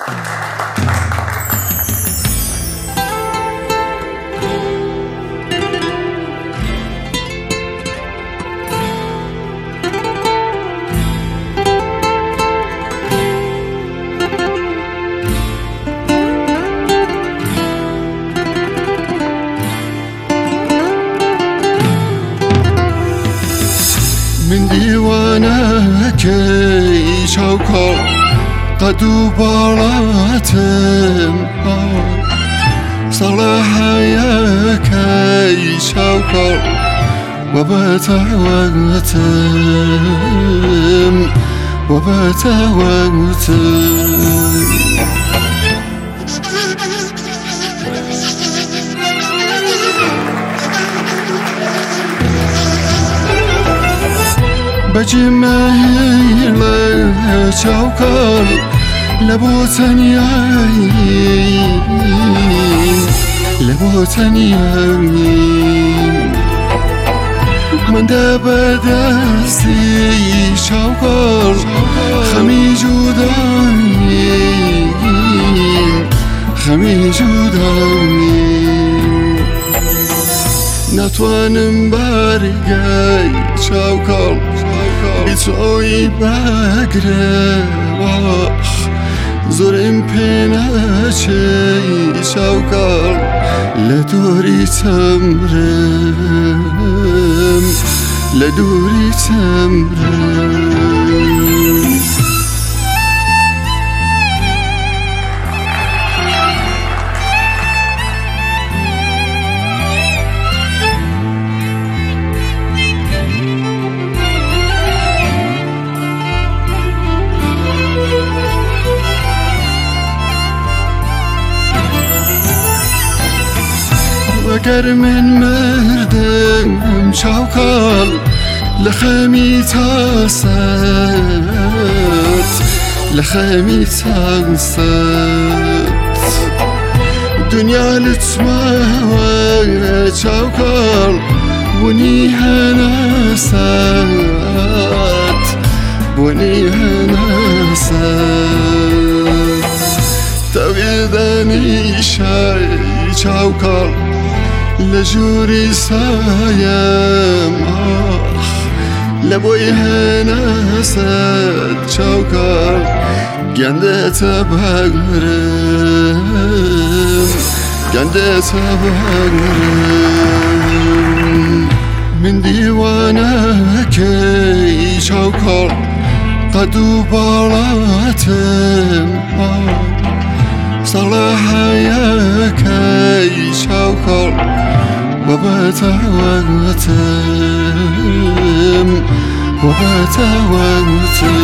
من دیوانه شوكر قدو بالاتم صلاحا يا كي شوكر وبتوتم بجمعي لشوكر لبوتنيين من داب دستي شوكر خمي جودانين نتوانم برگای شوكر بتوی بگره زورم پناچه شوكر لدوری تمرم اگر من مردم شوكر لخمي تنست دنيا لتسمع شوكر بنيها نست تويدني شاي شوكر لجوري سايم لبويها نسد شوكر قندت بغرم من ديوانك شوكر قدو بالاتم صلاحا يا كي شوكر وبتوتم